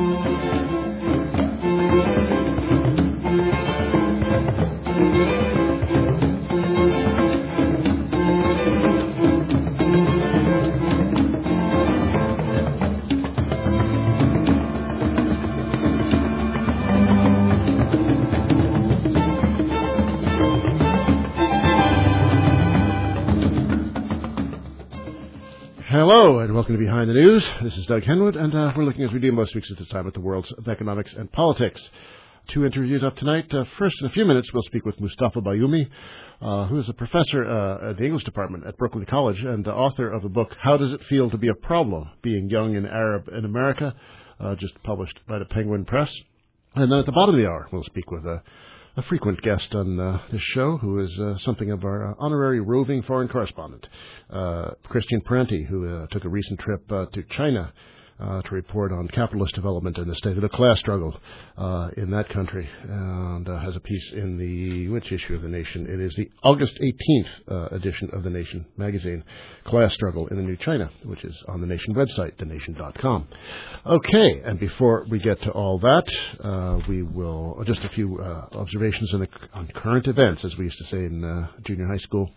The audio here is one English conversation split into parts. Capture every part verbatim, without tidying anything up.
Hello, and welcome to Behind the News. This is Doug Henwood, and uh, we're looking, as we do most weeks at this time, at the worlds of economics and politics. Two interviews up tonight. Uh, first, in a few minutes, we'll speak with Mustafa Bayoumi, uh, who is a professor uh, at the English department at Brooklyn College and the author of the book, How Does It Feel to Be a Problem? Being Young and Arab in America, uh, just published by the Penguin Press. And then at the bottom of the hour, we'll speak with uh, a frequent guest on uh, this show, who is uh, something of our uh, honorary roving foreign correspondent, uh, Christian Parenti, who uh, took a recent trip uh, to China uh, to report on capitalist development and the state of the class struggle uh, in that country, and uh, has a piece in the, which issue of The Nation? It is the August eighteenth uh, edition of The Nation magazine, Class Struggle in the New China, which is on the Nation website, the nation dot com. Okay, and before we get to all that, uh, we will, just a few uh, observations on, the, on current events, as we used to say in uh, junior high school.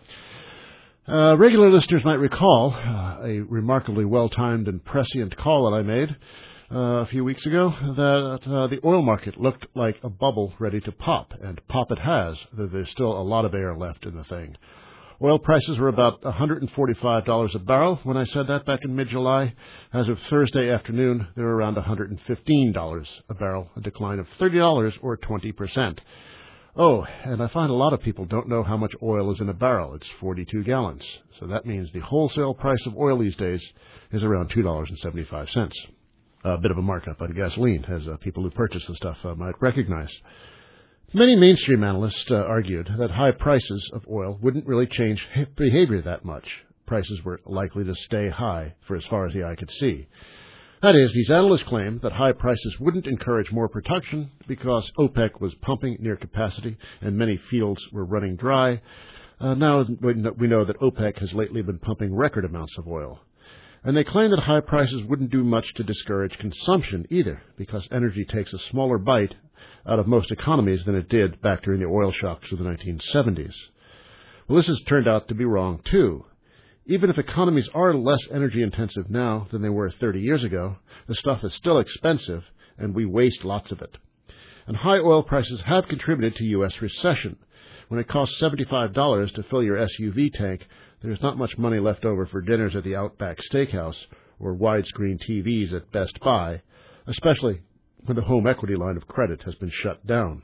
Uh, regular listeners might recall uh, a remarkably well-timed and prescient call that I made uh, a few weeks ago that uh, the oil market looked like a bubble ready to pop, and pop it has, though there's still a lot of air left in the thing. Oil prices were about one hundred forty-five dollars a barrel when I said that back in mid-July. As of Thursday afternoon, they were around one hundred fifteen dollars a barrel, a decline of thirty dollars or twenty percent. Oh, and I find a lot of people don't know how much oil is in a barrel. It's forty-two gallons. So that means the wholesale price of oil these days is around two dollars and seventy-five cents. A bit of a markup on gasoline, as uh, people who purchase the stuff uh, might recognize. Many mainstream analysts uh, argued that high prices of oil wouldn't really change behavior that much. Prices were likely to stay high for as far as the eye could see. That is, these analysts claim that high prices wouldn't encourage more production because OPEC was pumping near capacity and many fields were running dry. Uh, now we know that OPEC has lately been pumping record amounts of oil. And they claim that high prices wouldn't do much to discourage consumption either, because energy takes a smaller bite out of most economies than it did back during the oil shocks of the nineteen seventies. Well, this has turned out to be wrong, too. Even if economies are less energy-intensive now than they were thirty years ago, the stuff is still expensive, and we waste lots of it. And high oil prices have contributed to U S recession. When it costs seventy-five dollars to fill your S U V tank, there's not much money left over for dinners at the Outback Steakhouse or widescreen T Vs at Best Buy, especially when the home equity line of credit has been shut down.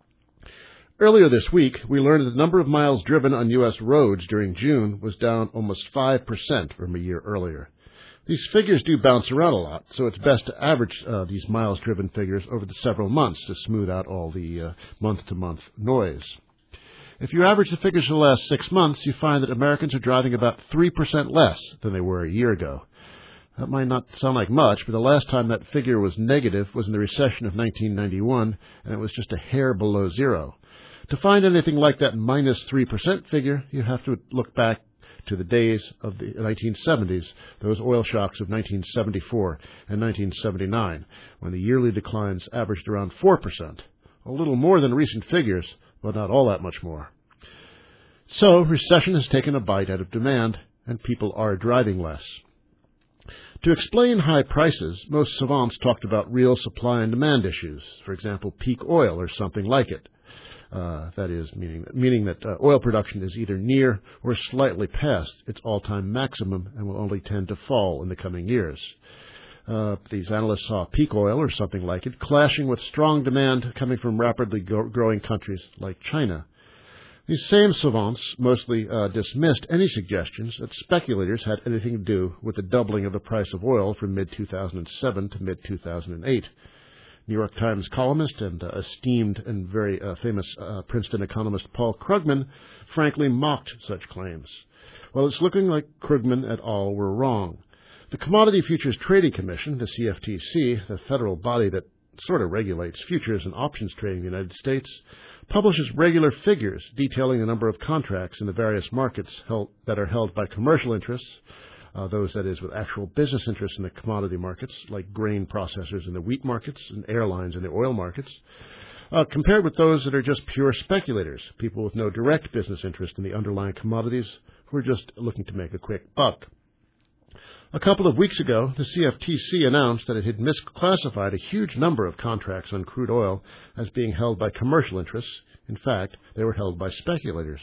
Earlier this week, we learned that the number of miles driven on U S roads during June was down almost five percent from a year earlier. These figures do bounce around a lot, so it's best to average uh, these miles driven figures over the several months to smooth out all the uh, month-to-month noise. If you average the figures for the last six months, you find that Americans are driving about three percent less than they were a year ago. That might not sound like much, but the last time that figure was negative was in the recession of nineteen ninety-one, and it was just a hair below zero. To find anything like that minus three percent figure, you have to look back to the days of the nineteen seventies, those oil shocks of nineteen seventy-four and nineteen seventy-nine, when the yearly declines averaged around four percent, a little more than recent figures, but not all that much more. So, recession has taken a bite out of demand, and people are driving less. To explain high prices, most savants talked about real supply and demand issues, for example, peak oil or something like it. Uh, that is, meaning that, meaning that uh, oil production is either near or slightly past its all-time maximum and will only tend to fall in the coming years. Uh, these analysts saw peak oil, or something like it, clashing with strong demand coming from rapidly go- growing countries like China. These same savants mostly uh, dismissed any suggestions that speculators had anything to do with the doubling of the price of oil from mid two thousand seven to mid two thousand eight. New York Times columnist and uh, esteemed and very uh, famous uh, Princeton economist Paul Krugman frankly mocked such claims. Well, it's looking like Krugman et al. Were wrong. The Commodity Futures Trading Commission, the C F T C, the federal body that sort of regulates futures and options trading in the United States, publishes regular figures detailing the number of contracts in the various markets held, that are held by commercial interests, uh, those, that is, with actual business interests in the commodity markets, like grain processors in the wheat markets and airlines in the oil markets, uh, compared with those that are just pure speculators, people with no direct business interest in the underlying commodities who are just looking to make a quick buck. A couple of weeks ago, the C F T C announced that it had misclassified a huge number of contracts on crude oil as being held by commercial interests. In fact, they were held by speculators.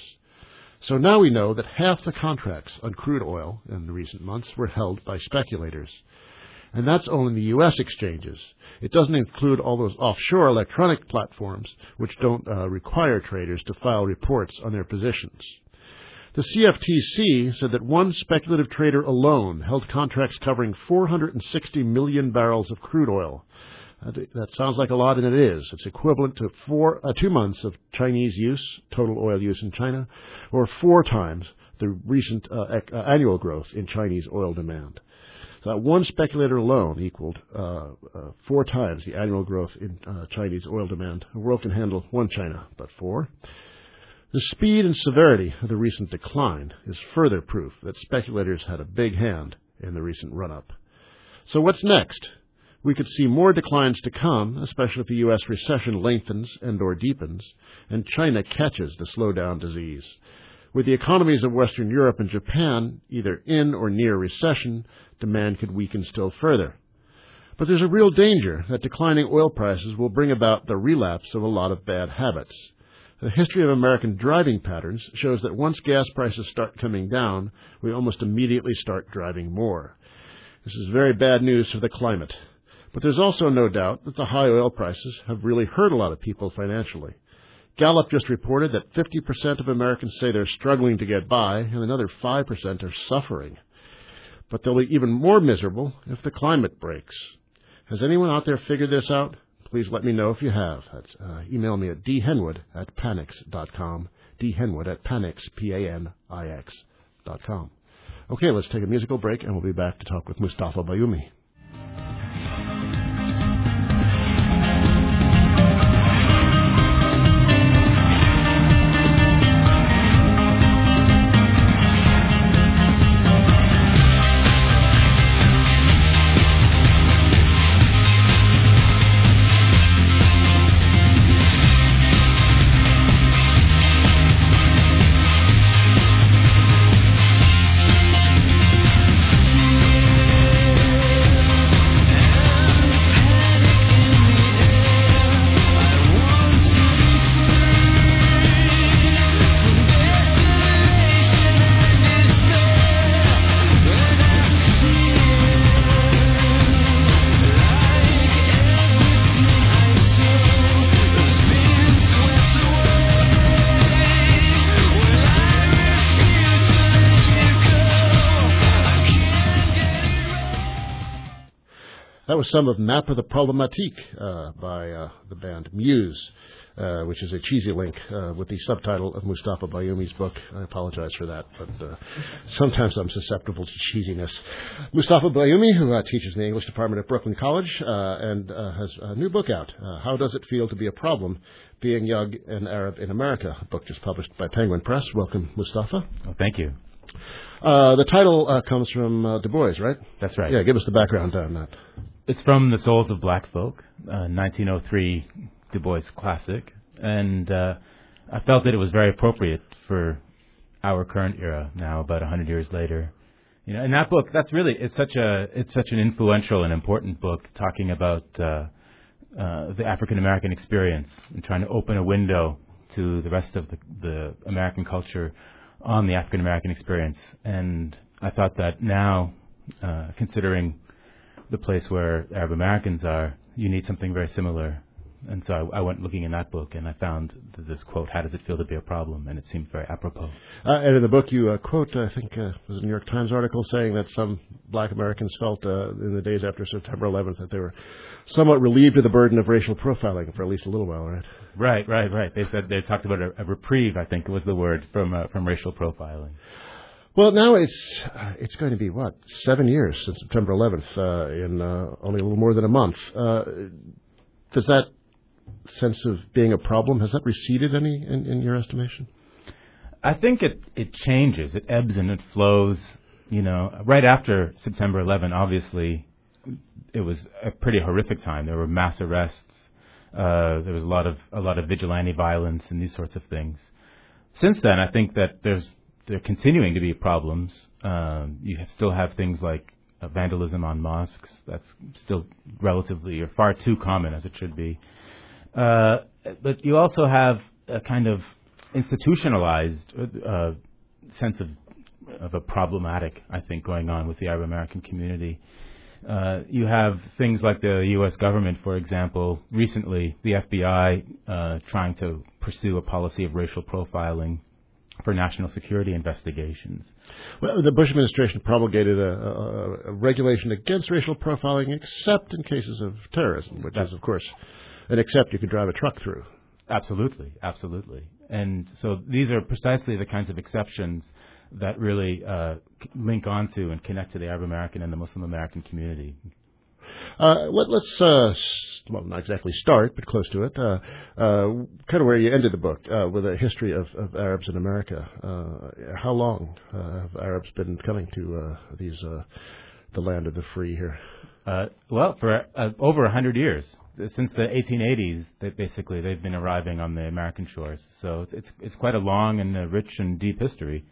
So now we know that half the contracts on crude oil in the recent months were held by speculators. And that's only the U S exchanges. It doesn't include all those offshore electronic platforms which don't uh, require traders to file reports on their positions. The C F T C said that one speculative trader alone held contracts covering four hundred sixty million barrels of crude oil. Uh, that sounds like a lot, and it is. It's equivalent to four, uh, two months of Chinese use, total oil use in China, or four times the recent uh, ec- uh, annual growth in Chinese oil demand. So that one speculator alone equaled uh, uh, four times the annual growth in uh, Chinese oil demand. The world can handle one China, but four. The speed and severity of the recent decline is further proof that speculators had a big hand in the recent run-up. So what's next? We could see more declines to come, especially if the U S recession lengthens and or deepens, and China catches the slowdown disease. With the economies of Western Europe and Japan either in or near recession, demand could weaken still further. But there's a real danger that declining oil prices will bring about the relapse of a lot of bad habits. The history of American driving patterns shows that once gas prices start coming down, we almost immediately start driving more. This is very bad news for the climate. But there's also no doubt that the high oil prices have really hurt a lot of people financially. Gallup just reported that fifty percent of Americans say they're struggling to get by, and another five percent are suffering. But they'll be even more miserable if the climate breaks. Has anyone out there figured this out? Please let me know if you have. That's, uh, email me at d henwood at panix dot com, d henwood at panix, P A N I X, dot com. Okay, let's take a musical break, and we'll be back to talk with Mustafa Bayoumi. That was some of Map of the Problematique uh, by uh, the band Muse, uh, which is a cheesy link uh, with the subtitle of Mustafa Bayoumi's book. I apologize for that, but uh, sometimes I'm susceptible to cheesiness. Mustafa Bayoumi, who uh, teaches in the English department at Brooklyn College uh, and uh, has a new book out, uh, How Does It Feel to Be a Problem? Being Young and Arab in America, a book just published by Penguin Press. Welcome, Mustafa. Oh, thank you. Uh, the title uh, comes from uh, Du Bois, right? That's right. Yeah, give us the background on that. It's from The Souls of Black Folk, uh, nineteen oh three Du Bois classic, and uh, I felt that it was very appropriate for our current era now, about a hundred years later. You know, in that book, that's really it's such a it's such an influential and important book, talking about uh, uh, the African American experience and trying to open a window to the rest of the, the American culture on the African American experience. And I thought that now, uh, considering the place where Arab Americans are, you need something very similar. And so I, I went looking in that book, and I found this quote, "How does it feel to be a problem?" And it seemed very apropos. Uh, and in the book you uh, quote, I think, uh, was a New York Times article saying that some black Americans felt uh, in the days after September eleventh that they were somewhat relieved of the burden of racial profiling for at least a little while, right? Right, right, right. They said they talked about a, a reprieve, I think was the word, from uh, from racial profiling. Well, now it's uh, it's going to be, what, seven years since September eleventh, uh, in uh, only a little more than a month. Uh, does that sense of being a problem, has that receded any in, in your estimation? I think it, it changes. It ebbs and it flows You know, right after September eleventh, obviously, it was a pretty horrific time. There were mass arrests. Uh, there was a lot of a lot of vigilante violence and these sorts of things. Since then, I think that there's there are continuing to be problems. Um, you have, still have things like uh, vandalism on mosques. That's still relatively or far too common as it should be. Uh, but you also have a kind of institutionalized uh, sense of of a problematic, I think, going on with the Arab American community. Uh, you have things like the U S government, for example, recently the F B I uh, trying to pursue a policy of racial profiling for national security investigations. Well, the Bush administration promulgated a, a, a regulation against racial profiling except in cases of terrorism, which That's is, of course, an except you could drive a truck through. Absolutely, absolutely. And so these are precisely the kinds of exceptions that really uh, link onto and connect to the Arab American and the Muslim American community. Uh, let, let's, uh, well, not exactly start, but close to it, uh, uh, kind of where you ended the book, uh, with a history of, of Arabs in America. Uh, how long uh, have Arabs been coming to uh, these uh, the land of the free here? Uh, well, for uh, over a hundred years. Since the eighteen eighties, they basically, they've been arriving on the American shores. So it's it's quite a long and uh, rich and deep history.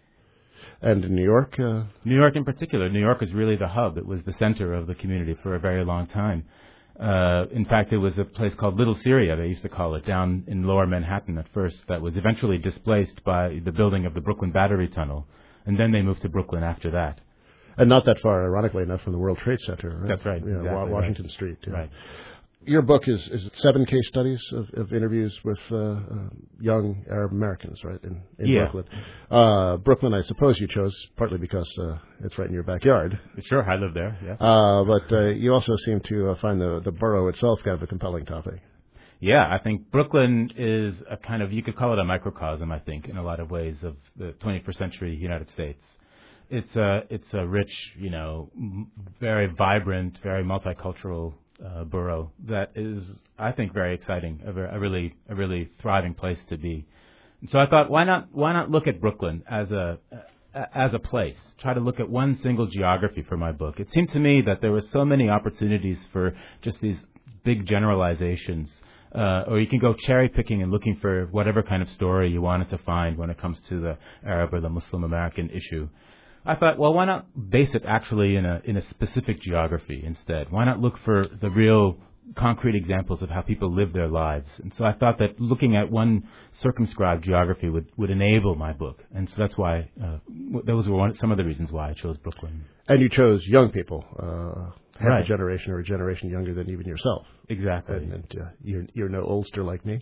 And in New York? Uh... New York in particular. New York was really the hub. It was the center of the community for a very long time. Uh, in fact, there was a place called Little Syria, they used to call it, down in lower Manhattan at first, that was eventually displaced by the building of the Brooklyn Battery Tunnel. And then they moved to Brooklyn after that. And not that far, ironically enough, from the World Trade Center. Right? That's right. You know, exactly Washington right. Street. Yeah. Right. Your book is, is seven case studies of, of interviews with uh, uh, young Arab Americans, right, in, in yeah. Brooklyn. Uh, Brooklyn, I suppose you chose partly because uh, it's right in your backyard. Sure, I live there, yeah. Uh, but uh, you also seem to uh, find the, the borough itself kind of a compelling topic. Yeah, I think Brooklyn is a kind of, you could call it a microcosm, I think, in a lot of ways of the twenty-first century United States. It's a, it's a rich, you know, m- very vibrant, very multicultural Uh, borough that is, I think, very exciting, a, very, a really, a really thriving place to be. And so I thought, why not, why not look at Brooklyn as a, as a place? Try to look at one single geography for my book. It seemed to me that there were so many opportunities for just these big generalizations, uh, or you can go cherry picking and looking for whatever kind of story you wanted to find when it comes to the Arab or the Muslim American issue. I thought, well, why not base it actually in a in a specific geography instead? Why not look for the real concrete examples of how people live their lives? And so I thought that looking at one circumscribed geography would, would enable my book. And so that's why, uh, those were one, some of the reasons why I chose Brooklyn. And you chose young people, uh, half right. a generation or a generation younger than even yourself. Exactly. And, and uh, you're, you're no oldster like me.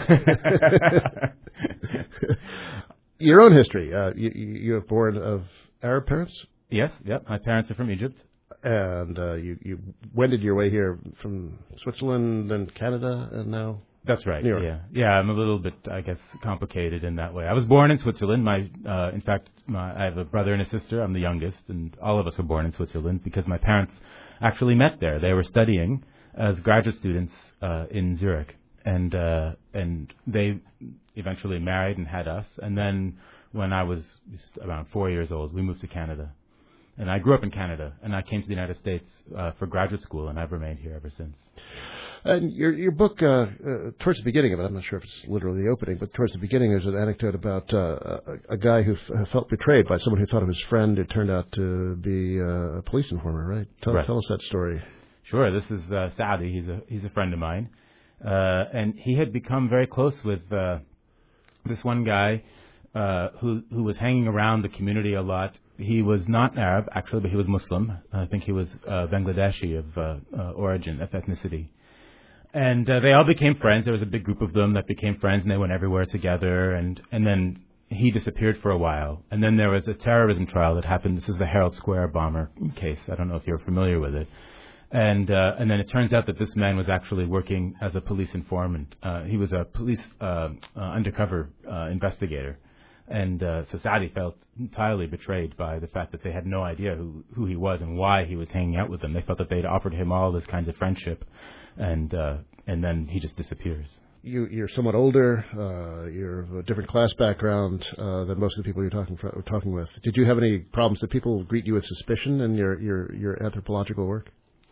Your own history, uh, you, you were born of Arab parents? Yes, yep. My parents are from Egypt. And uh, you, you wended your way here from Switzerland, then Canada, and now That's right. New York. Yeah, yeah. I'm a little bit, I guess, complicated in that way. I was born in Switzerland. My, uh, in fact, my, I have a brother and a sister. I'm the youngest, and all of us were born in Switzerland because my parents actually met there. They were studying as graduate students uh, in Zurich, and uh, and they eventually married and had us. And then when I was around four years old, we moved to Canada. And I grew up in Canada, and I came to the United States uh, for graduate school, and I've remained here ever since. And your your book, uh, uh, towards the beginning of it, I'm not sure if it's literally the opening, but towards the beginning there's an anecdote about uh, a, a guy who f- felt betrayed by someone who thought of his friend who turned out to be uh, a police informer, right? Tell, right. tell us that story. Sure. This is uh, Saadi. He's a he's a friend of mine, uh, and he had become very close with uh, this one guy uh, who who was hanging around the community a lot. He was not Arab, actually, but he was Muslim. I think he was uh, Bangladeshi of uh, uh, origin, of ethnicity. And uh, they all became friends. There was a big group of them that became friends, and they went everywhere together. And, and then he disappeared for a while. And then there was a terrorism trial that happened. This is the Herald Square bomber case. I don't know if you're familiar with it. And uh, and then it turns out that this man was actually working as a police informant. Uh, he was a police uh, uh, undercover uh, investigator. And uh, so Saadi felt entirely betrayed by the fact that they had no idea who, who he was and why he was hanging out with them. They felt that they'd offered him all this kinds of friendship, and uh, and then he just disappears. you, you're somewhat older. Uh, you're of a different class background uh, than most of the people you're talking for, talking with. Did you have any problems that people greet you with suspicion in your, your, your anthropological work?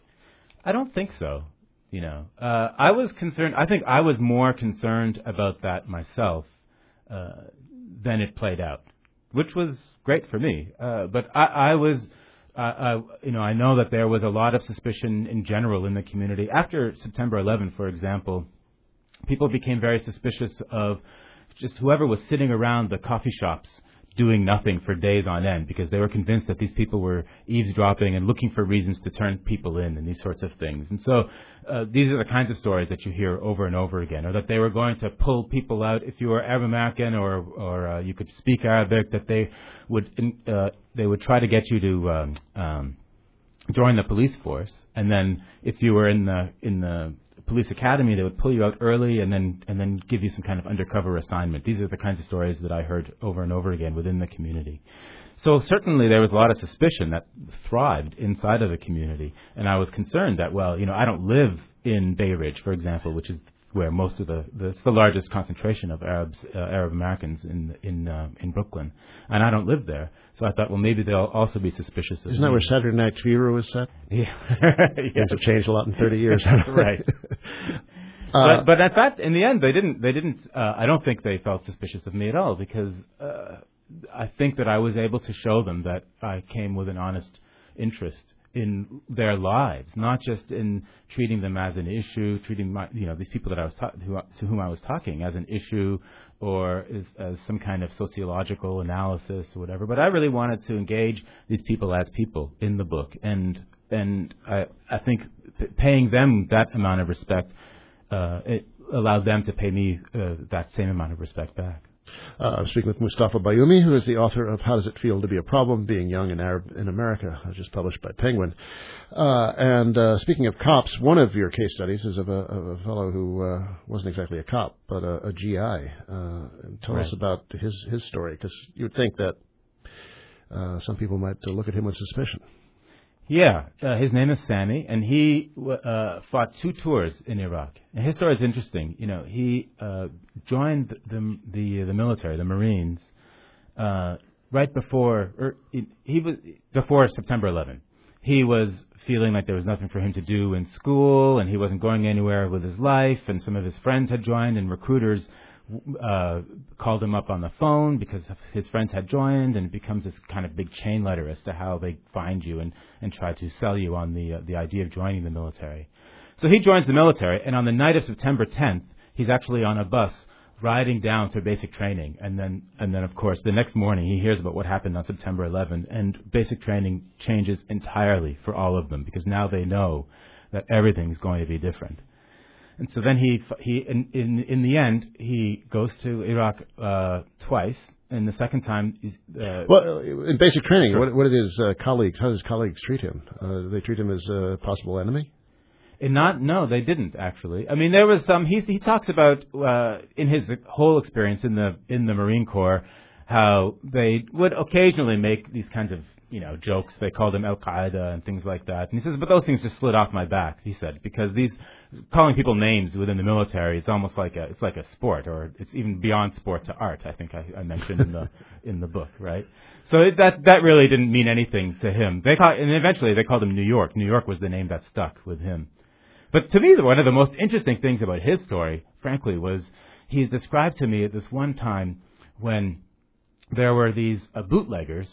I don't think so. You know, uh, I was concerned. I think I was more concerned about that myself uh, than it played out, which was great for me. Uh, but I, I was, uh, I, you know, I know that there was a lot of suspicion in general in the community after September eleventh, for example. People became very suspicious of just whoever was sitting around the coffee shops doing nothing for days on end, because they were convinced that these people were eavesdropping and looking for reasons to turn people in and these sorts of things. And so uh, these are the kinds of stories that you hear over and over again, or that they were going to pull people out if you were Arab American or or uh, you could speak Arabic, that they would uh, they would try to get you to um, um, join the police force, and then if you were in the in the police academy, they would pull you out early and then and then give you some kind of undercover assignment. These are the kinds of stories that I heard over and over again within the community. So certainly there was a lot of suspicion that thrived inside of the community, and I was concerned that, well, you know, I don't live in Bay Ridge, for example, which is where most of the, the it's the largest concentration of Arabs, uh, Arab Americans in in uh, in Brooklyn, and I don't live there. So I thought, well, maybe they'll also be suspicious of me. Isn't that where Saturday Night Fever was set? Yeah, Things have changed a lot in thirty years. Right. uh, but, but at that, in the end, they didn't. They didn't. Uh, I don't think they felt suspicious of me at all, because uh, I think that I was able to show them that I came with an honest interest in their lives, not just in treating them as an issue, treating my, you know, these people that I was ta- who, to whom I was talking as an issue, or as, as some kind of sociological analysis or whatever. But I really wanted to engage these people as people in the book, and and I I think p- paying them that amount of respect, uh, it allowed them to pay me uh, that same amount of respect back. Uh, I'm speaking with Mustafa Bayoumi, who is the author of How Does It Feel to Be a Problem, Being Young and Arab in America, just published by Penguin. Uh, and uh, speaking of cops, one of your case studies is of a, of a fellow who uh, wasn't exactly a cop, but a, a G I. Uh, tell right. us about his, his story, because you would think that uh, some people might uh, look at him with suspicion. Yeah, uh, his name is Sammy, and he uh, fought two tours in Iraq. And his story is interesting. You know, he uh, joined the the the military, the Marines, uh, right before, or he, he was before September eleventh. He was feeling like there was nothing for him to do in school, and he wasn't going anywhere with his life. And some of his friends had joined, and recruiters Uh, called him up on the phone because his friends had joined, and it becomes this kind of big chain letter as to how they find you and, and try to sell you on the uh, the idea of joining the military. So he joins the military, and on the night of September tenth, he's actually on a bus riding down to basic training, and then and then of course the next morning he hears about what happened on September eleventh, and basic training changes entirely for all of them, because now they know that everything's going to be different. And so then he he in in, in the end he goes to Iraq uh, twice, and the second time he's, uh, well in basic training. Sure. What what did his uh, colleagues? How does his colleagues treat him? Uh, do they treat him as a possible enemy? And not no, they didn't actually. I mean, there was some. He he talks about uh, in his whole experience in the in the Marine Corps how they would occasionally make these kinds of, you know, jokes. They called him Al Qaeda and things like that. And he says, but those things just slid off my back, he said, because these calling people names within the military, it's almost like a, it's like a sport, or it's even beyond sport to art, I think I, I mentioned in the, in the book, right? So it, that, that really didn't mean anything to him. They call, and eventually they called him New York. New York was the name that stuck with him. But to me, one of the most interesting things about his story, frankly, was he described to me at this one time when there were these uh, bootleggers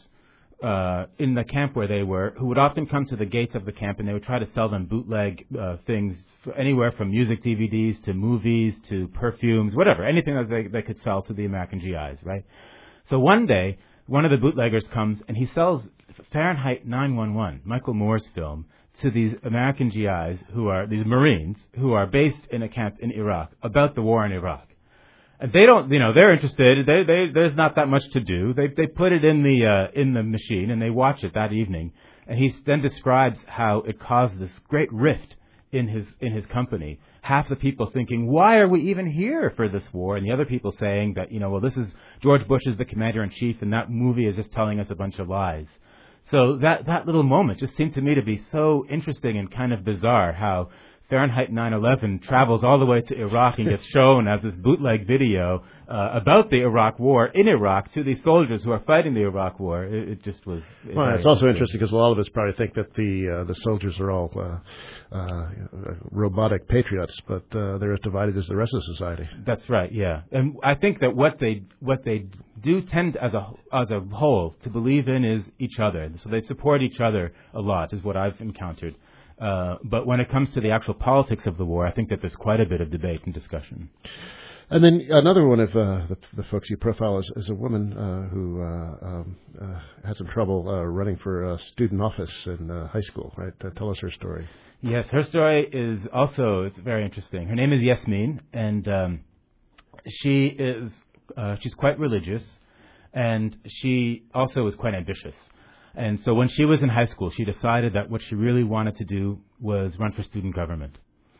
Uh, in the camp where they were, who would often come to the gates of the camp, and they would try to sell them bootleg uh, things, anywhere from music D V Ds to movies to perfumes, whatever, anything that they, they could sell to the American G Is, right? So one day, one of the bootleggers comes, and he sells Fahrenheit nine one one, Michael Moore's film, to these American G Is, who are these Marines, who are based in a camp in Iraq, about the war in Iraq. And they don't, you know, they're interested. They, they, there's not that much to do. They, they put it in the, uh, in the machine, and they watch it that evening. And he then describes how it caused this great rift in his, in his company. Half the people thinking, why are we even here for this war? And the other people saying that, you know, well, this is George Bush is the commander-in-chief, and that movie is just telling us a bunch of lies. So that, that little moment just seemed to me to be so interesting and kind of bizarre, how Fahrenheit nine eleven travels all the way to Iraq and gets shown as this bootleg video uh, about the Iraq War in Iraq to these soldiers who are fighting the Iraq War. It, it just was. It well, it's also interesting because a lot of us probably think that the uh, the soldiers are all uh, uh, robotic patriots, but uh, they're as divided as the rest of society. That's right. Yeah, and I think that what they what they do tend as a as a whole to believe in is each other. So they support each other a lot, is what I've encountered. Uh, but when it comes to the actual politics of the war, I think that there's quite a bit of debate and discussion. And then another one of uh, the, the folks you profile is, is a woman uh, who uh, um, uh, had some trouble uh, running for uh, student office in uh, high school, right? Uh, tell us her story. Yes, her story is also it's very interesting. Her name is Yasmin, and um, she is uh, she's quite religious, and she also is quite ambitious. And so when she was in high school, she decided that what she really wanted to do was run for student government.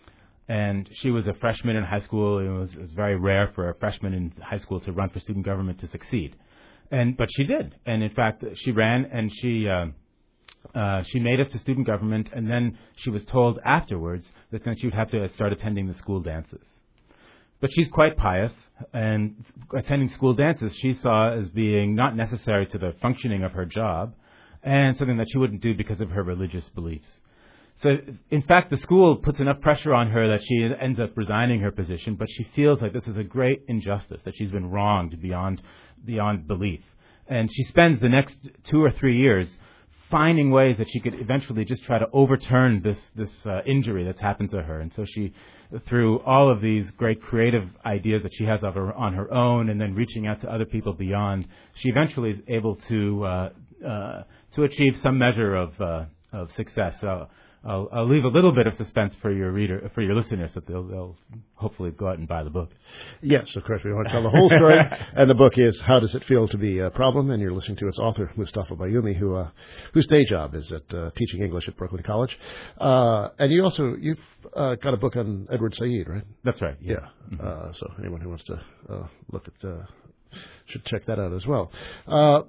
And she was a freshman in high school. It was, it was very rare for a freshman in high school to run for student government to succeed. And but she did. And in fact, she ran and she uh, uh, she made it to student government. And then she was told afterwards that then she would have to start attending the school dances. But she's quite pious, and attending school dances she saw as being not necessary to the functioning of her job, and something that she wouldn't do because of her religious beliefs. So, in fact, the school puts enough pressure on her that she ends up resigning her position, but she feels like this is a great injustice, that she's been wronged beyond beyond belief. And she spends the next two or three years finding ways that she could eventually just try to overturn this this uh, injury that's happened to her. And so she, through all of these great creative ideas that she has of her, on her own, and then reaching out to other people beyond, she eventually is able to uh, uh, to achieve some measure of uh, of success. So I'll, I'll leave a little bit of suspense for your reader, for your listeners, that they'll, they'll hopefully go out and buy the book. Yes, of course, we want to tell the whole story. And the book is How Does It Feel to Be a Problem? And you're listening to its author, Mustafa Bayoumi, who uh, whose day job is at uh, teaching English at Brooklyn College. Uh, and you also you've uh, got a book on Edward Said, right? That's right. Yeah. yeah. Mm-hmm. Uh, so anyone who wants to uh, look at uh, should check that out as well. Uh,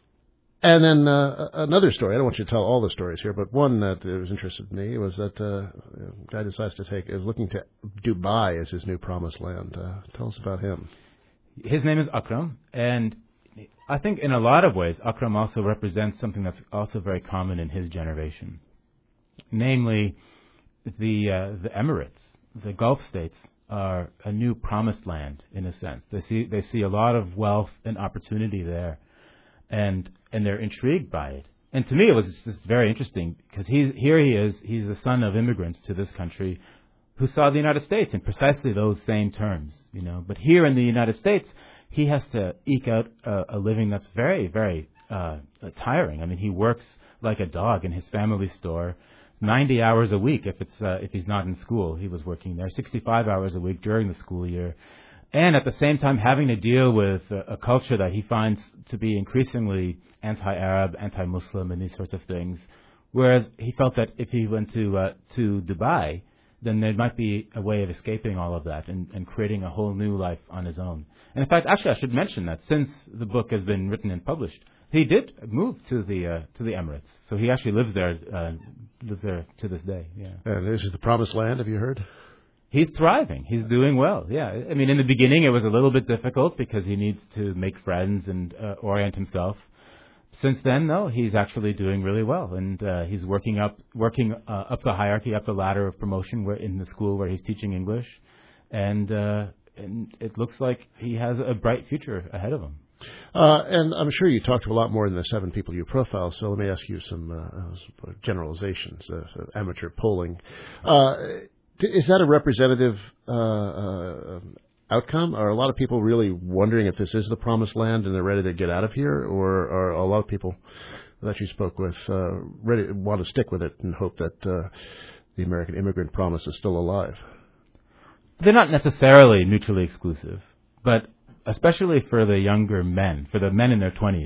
And then uh, another story. I don't want you to tell all the stories here, but one that was interested in me was that uh, a guy decides to take is looking to Dubai as his new promised land. Uh, tell us about him. His name is Akram, and I think in a lot of ways, Akram also represents something that's also very common in his generation, namely the uh, the Emirates, the Gulf states are a new promised land in a sense. They see they see a lot of wealth and opportunity there. And and they're intrigued by it. And to me, it was just very interesting because he here he is. He's the son of immigrants to this country, who saw the United States in precisely those same terms, you know. But here in the United States, he has to eke out a, a living that's very, very uh, tiring. I mean, he works like a dog in his family store, ninety hours a week if it's uh, if he's not in school. He was working there sixty-five hours a week during the school year. And at the same time, having to deal with a, a culture that he finds to be increasingly anti-Arab, anti-Muslim, and these sorts of things. Whereas he felt that if he went to uh, to Dubai, then there might be a way of escaping all of that and, and creating a whole new life on his own. And in fact, actually, I should mention that since the book has been written and published, he did move to the uh, to the Emirates. So he actually lives there, uh, lives there to this day. Yeah. And this is the promised land. Have you heard? He's thriving. He's doing well. Yeah. I mean, in the beginning, it was a little bit difficult because he needs to make friends and uh, orient himself. Since then, though, he's actually doing really well, and uh, he's working up, working uh, up the hierarchy, up the ladder of promotion, where in the school where he's teaching English, and uh, and it looks like he has a bright future ahead of him. Uh, and I'm sure you talked to a lot more than the seven people you profile. So let me ask you some uh, generalizations, uh, amateur polling. Uh, Is that a representative uh, uh, outcome? Are a lot of people really wondering if this is the promised land and they're ready to get out of here? Or are a lot of people that you spoke with uh, ready want to stick with it and hope that uh, the American immigrant promise is still alive? They're not necessarily mutually exclusive, but especially for the younger men, for the men in their twenties,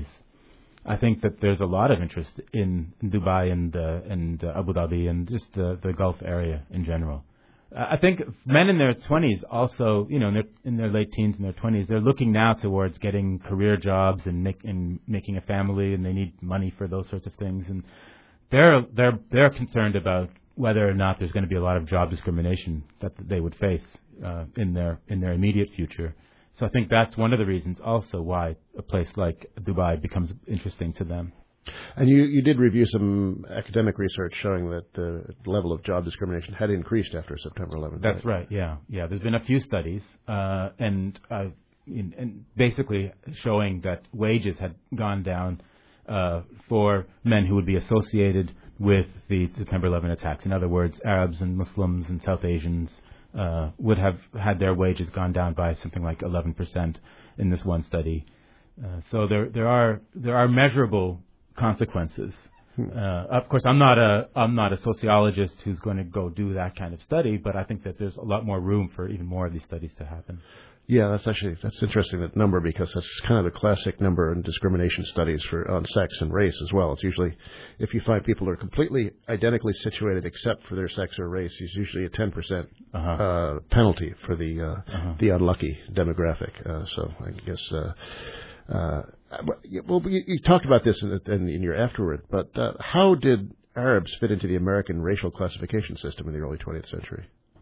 I think that there's a lot of interest in Dubai and, uh, and uh, Abu Dhabi and just the, the Gulf area in general. I think men in their twenties also, you know, in their, in their late teens and their twenties, they're looking now towards getting career jobs and, make, and making a family, and they need money for those sorts of things. And they're they're they're concerned about whether or not there's going to be a lot of job discrimination that they would face uh, in their in their immediate future. So I think that's one of the reasons also why a place like Dubai becomes interesting to them. And you, you did review some academic research showing that the level of job discrimination had increased after September eleventh. That's right, right yeah. Yeah, there's been a few studies, uh, and, uh, in, and basically showing that wages had gone down uh, for men who would be associated with the September eleventh attacks. In other words, Arabs and Muslims and South Asians uh, would have had their wages gone down by something like eleven percent in this one study. Uh, so there there are there are measurable consequences. Uh, of course, I'm not a I'm not a sociologist who's going to go do that kind of study, but I think that there's a lot more room for even more of these studies to happen. Yeah, that's actually that's interesting, that number, because that's kind of the classic number in discrimination studies for on sex and race as well. It's usually, if you find people are completely identically situated except for their sex or race, it's usually a ten percent uh-huh. uh, penalty for the uh, uh-huh. the unlucky demographic. Uh, so I guess. Uh, uh, well, you, you talked about this in, in, in your afterword, but uh, how did Arabs fit into the American racial classification system in the early twentieth century?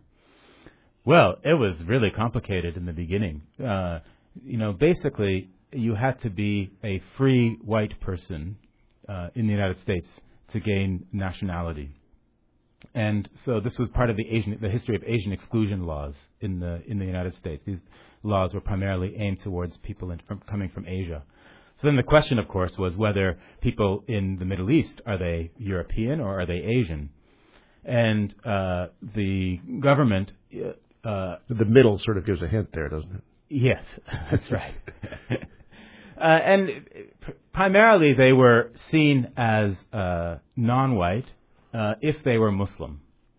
Well, it was really complicated in the beginning. Uh, you know, basically, you had to be a free white person uh, in the United States to gain nationality. And so this was part of the Asian, the history of Asian exclusion laws in the in the United States. These laws were primarily aimed towards people in, from, coming from Asia. So then the question, of course, was whether people in the Middle East, are they European or are they Asian? And uh, the government... Uh, the middle sort of gives a hint there, doesn't it? Yes, that's right. uh, and primarily they were seen as uh, non-white uh, if they were Muslim.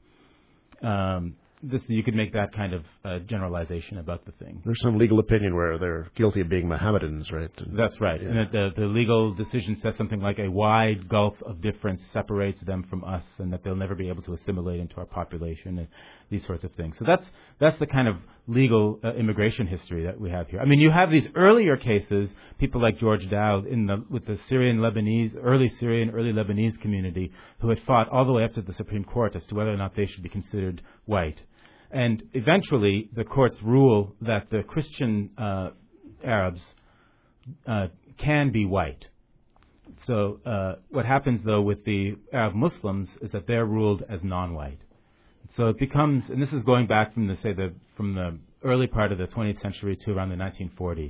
Um, this you could make that kind of uh, generalization about the thing. There's some legal opinion where they're guilty of being Mohammedans, right? And, that's right. Yeah. And the, the legal decision says something like a wide gulf of difference separates them from us, and that they'll never be able to assimilate into our population, and these sorts of things. So that's that's the kind of legal uh, immigration history that we have here. I mean, you have these earlier cases, people like George Dowd in the with the Syrian Lebanese, early Syrian, early Lebanese community, who had fought all the way up to the Supreme Court as to whether or not they should be considered white. And eventually, the courts rule that the Christian uh, Arabs uh, can be white. So uh, what happens, though, with the Arab Muslims is that they're ruled as non-white. So it becomes, and this is going back from the say the from the early part of the twentieth century to around the nineteen forties.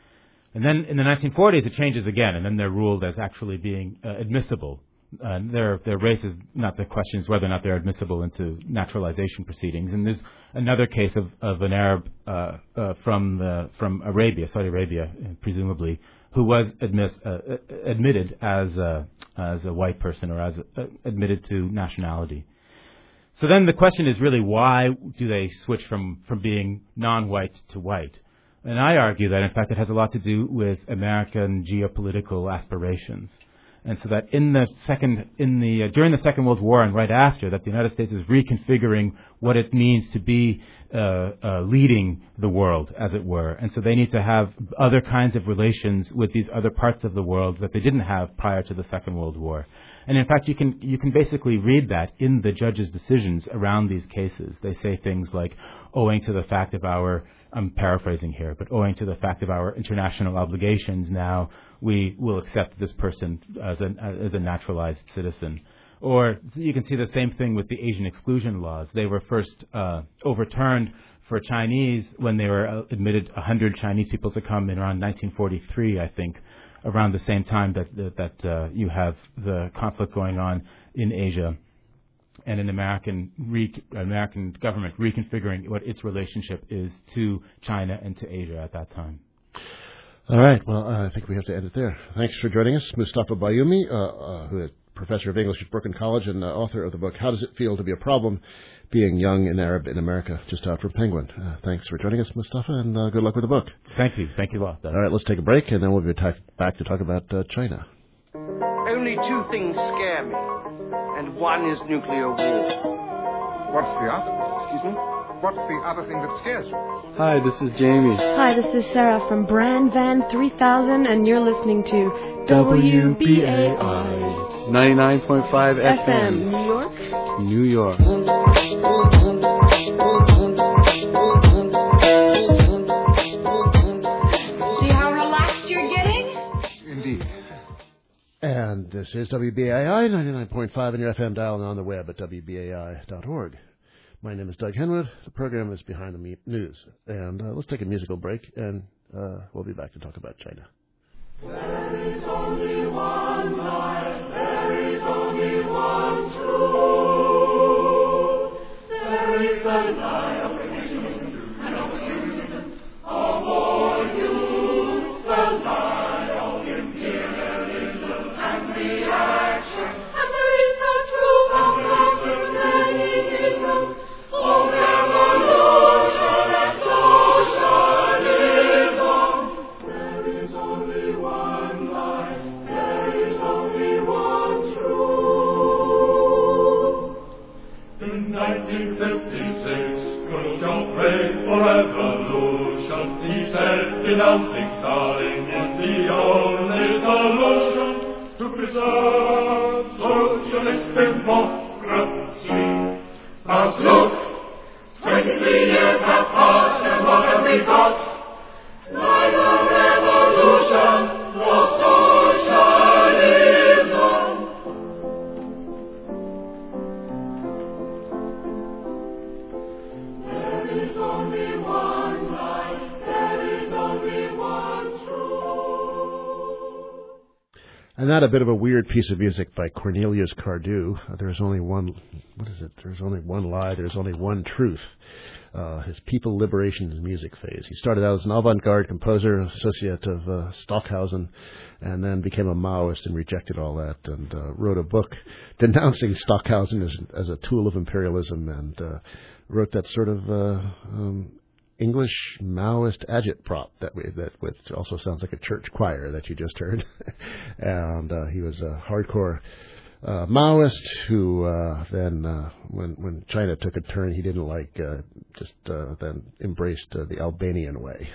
And then in the nineteen forties, it changes again, and then they're ruled as actually being uh, admissible. Uh, their their race is not the question is whether or not they're admissible into naturalization proceedings. And there's another case of, of an Arab uh, uh, from the, from Arabia, Saudi Arabia, presumably, who was admis, uh, admitted as a, as a white person or as a, uh, admitted to nationality. So then the question is really, why do they switch from, from being non-white to white? And I argue that, in fact, it has a lot to do with American geopolitical aspirations. And so that in the second, in the uh, during the Second World War and right after, that the United States is reconfiguring what it means to be uh, uh, leading the world, as it were. And so they need to have other kinds of relations with these other parts of the world that they didn't have prior to the Second World War. And in fact, you can you can basically read that in the judges' decisions around these cases. They say things like, owing to the fact of our, I'm paraphrasing here, but owing to the fact of our international obligations now, we will accept this person as a, as a naturalized citizen. Or you can see the same thing with the Asian exclusion laws. They were first uh, overturned for Chinese when they were uh, admitted one hundred Chinese people to come in around nineteen forty-three, I think, around the same time that that, that uh, you have the conflict going on in Asia, and an American re- American government reconfiguring what its relationship is to China and to Asia at that time. All right. Well, uh, I think we have to end it there. Thanks for joining us, Mustafa Bayoumi, uh, uh, who is professor of English at Brooklyn College and uh, author of the book "How Does It Feel to Be a Problem Being Young and Arab in America?" just out from Penguin. Uh, thanks for joining us, Mustafa, and uh, good luck with the book. Thank you. Thank you a lot. All right. Let's take a break, and then we'll be ta- back to talk about uh, China. Only two things scare me, and one is nuclear war. What's the other? Excuse me? What's the other thing that scares you? Hi, this is Jamie. Hi, this is Sarah from Brand Van three thousand, and you're listening to W B A I. ninety-nine point five F M. F M, New York. New York. See how relaxed you're getting? Indeed. And this is W B A I ninety-nine point five in your F M dial and on the web at W B A I dot org. My name is Doug Henwood. The program is Behind the Me- News. And uh, let's take a musical break, and uh, we'll be back to talk about China. There is only one life, there is only one truth. There is the light of religion and of union of all youth, the light of imperialism and reaction. And there is the truth of Marx's Leninism, of revolution and socialism. There is only one life, there is only one truth. In nineteen fifty-six, Khrushchev prayed for revolution. He said, denouncing Stalin is the only solution to preserve socialist democracy. Now look, twenty-three years have passed, and what have we got? Neither revolution nor socialism. There is only one life, there is only one truth. And that a bit of a weird piece of music by Cornelius Cardew. Uh, there's only one, what is it? There's only one lie, there's only one truth. Uh, his People Liberation music phase. He started out as an avant-garde composer, associate of uh, Stockhausen, and then became a Maoist and rejected all that, and uh, wrote a book denouncing Stockhausen as, as a tool of imperialism, and uh, wrote that sort of uh, um, English Maoist agitprop that we, that which also sounds like a church choir that you just heard. And uh, he was a hardcore uh, Maoist who uh, then, uh, when when China took a turn he didn't like, uh, just uh, then embraced uh, the Albanian way.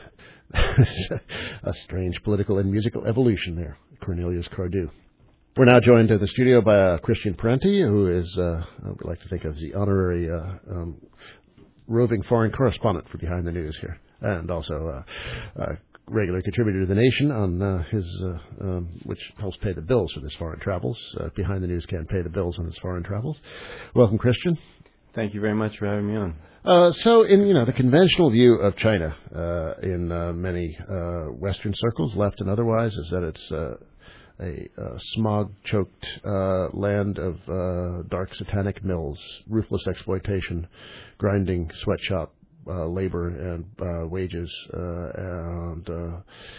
A strange political and musical evolution there, Cornelius Cardew. We're now joined in the studio by uh, Christian Parenti, who is, uh, I would like to think of as the honorary uh, um, roving foreign correspondent for Behind the News here, and also uh, a regular contributor to The Nation, on uh, his, uh, um, which helps pay the bills for his foreign travels. Uh, Behind the News can pay the bills on his foreign travels. Welcome, Christian. Thank you very much for having me on. Uh, so, in you know the conventional view of China uh, in uh, many uh, Western circles, left and otherwise, is that it's uh, a uh, smog-choked uh, land of uh, dark satanic mills, ruthless exploitation, grinding sweatshop uh, labor and uh, wages, uh, and uh,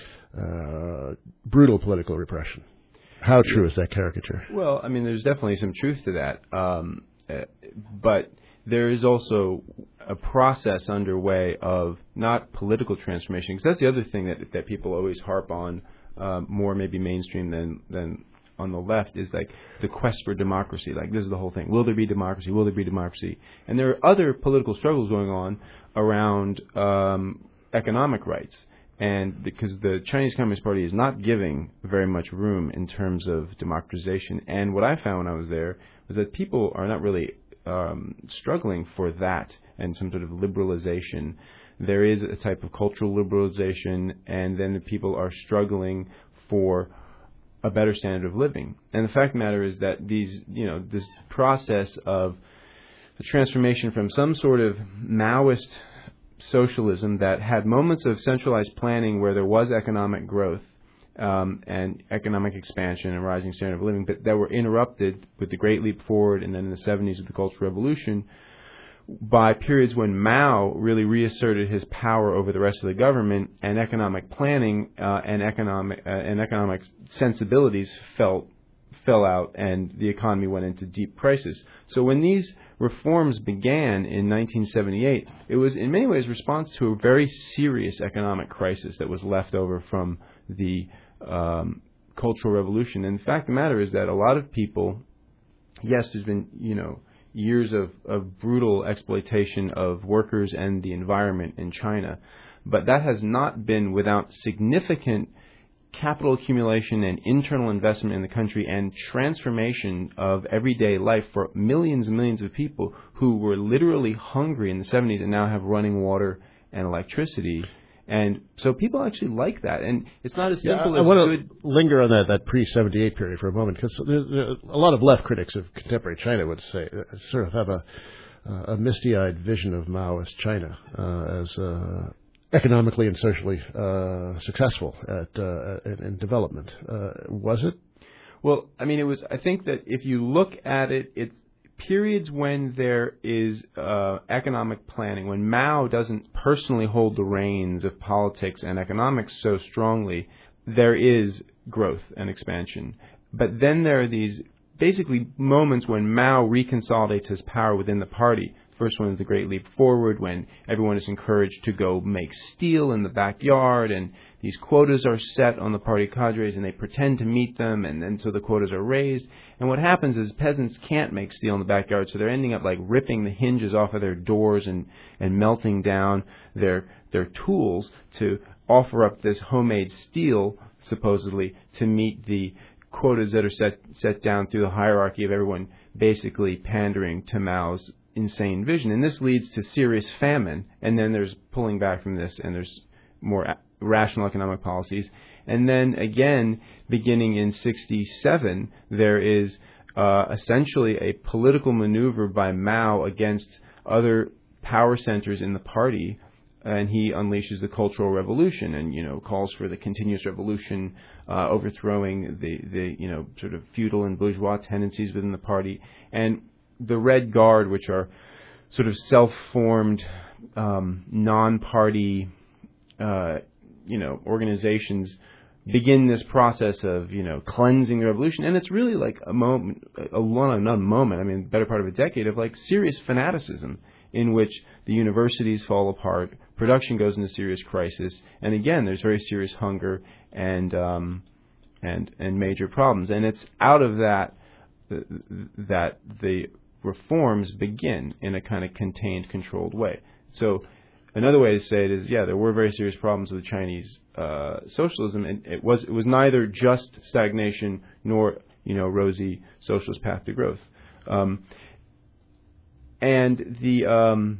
uh, brutal political repression. How true is that caricature? Well, I mean, there's definitely some truth to that, um, uh, but there is also a process underway of not political transformation, because that's the other thing that that people always harp on, uh, more maybe mainstream than than on the left, is like the quest for democracy. Like, this is the whole thing. Will there be democracy? Will there be democracy? And there are other political struggles going on around um, economic rights. And because the Chinese Communist Party is not giving very much room in terms of democratization. And what I found when I was there was that people are not really um, struggling for that and some sort of liberalization. There is a type of cultural liberalization, and then the people are struggling for a better standard of living. And the fact of the matter is that these, you know, this process of the transformation from some sort of Maoist socialism that had moments of centralized planning where there was economic growth um, and economic expansion and rising standard of living, but that were interrupted with the Great Leap Forward and then in the seventies with the Cultural Revolution by periods when Mao really reasserted his power over the rest of the government, and economic planning uh, and economic uh, and economic sensibilities fell fell out, and the economy went into deep crisis. So when these reforms began in nineteen seventy-eight, it was in many ways a response to a very serious economic crisis that was left over from the um, Cultural Revolution. And the fact of the matter is that a lot of people, yes, there's been, you know, years of, of brutal exploitation of workers and the environment in China, but that has not been without significant capital accumulation and internal investment in the country and transformation of everyday life for millions and millions of people who were literally hungry in the seventies and now have running water and electricity. And so people actually like that. And it's not as simple yeah, I, as I want good... to linger on that, that pre-seventy-eight period for a moment, because a lot of left critics of contemporary China would say, uh, sort of have a, uh, a misty-eyed vision of Maoist China uh, as uh, economically and socially uh, successful at uh, in, in development. Uh, was it? Well, I mean, it was. I think that if you look at it, it's periods when there is uh, economic planning, when Mao doesn't personally hold the reins of politics and economics so strongly, there is growth and expansion. But then there are these basically moments when Mao reconsolidates his power within the party. First one is the Great Leap Forward, when everyone is encouraged to go make steel in the backyard, and these quotas are set on the party cadres, and they pretend to meet them, and then so the quotas are raised. And what happens is peasants can't make steel in the backyard, so they're ending up like ripping the hinges off of their doors and, and melting down their their tools to offer up this homemade steel, supposedly, to meet the quotas that are set set down through the hierarchy of everyone basically pandering to Mao's insane vision. And this leads to serious famine, and then there's pulling back from this, and there's more a- rational economic policies. And then again, beginning in sixty-seven, there is uh, essentially a political maneuver by Mao against other power centers in the party, and he unleashes the Cultural Revolution, and you know calls for the continuous revolution, uh, overthrowing the the you know sort of feudal and bourgeois tendencies within the party. And the Red Guard, which are sort of self-formed, um, non-party, uh, you know, organizations, begin this process of, you know, cleansing the revolution. And it's really like a moment, a long, not a moment, I mean, better part of a decade of like serious fanaticism in which the universities fall apart, production goes into serious crisis, and again, there's very serious hunger and um, and and major problems. And it's out of that that the reforms begin in a kind of contained, controlled way. So another way to say it is, yeah, there were very serious problems with Chinese uh, socialism, and it was it was neither just stagnation nor, you know, rosy socialist path to growth. Um, and the um,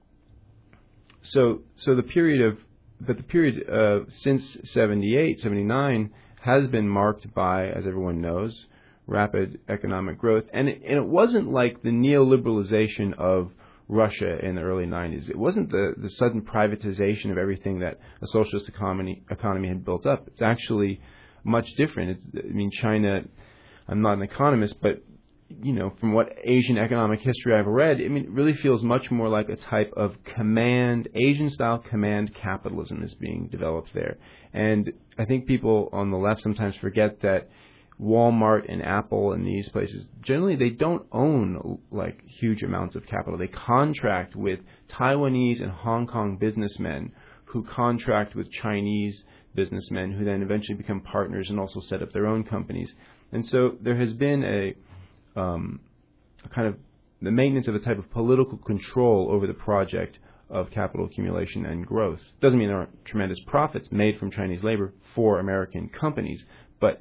so so the period of but the period uh, since seventy-eight, seventy-nine has been marked by, as everyone knows, rapid economic growth. And it, and it wasn't like the neoliberalization of Russia in the early nineties. It wasn't the, the sudden privatization of everything that a socialist economy economy had built up. It's actually much different. It's, I mean, China, I'm not an economist, but, you know, from what Asian economic history I've read, I mean, it really feels much more like a type of command, Asian-style command capitalism is being developed there. And I think people on the left sometimes forget that Walmart and Apple and these places, generally they don't own like huge amounts of capital. They contract with Taiwanese and Hong Kong businessmen who contract with Chinese businessmen who then eventually become partners and also set up their own companies. And so there has been a, um, a kind of the maintenance of a type of political control over the project of capital accumulation and growth. Doesn't mean there aren't tremendous profits made from Chinese labor for American companies, but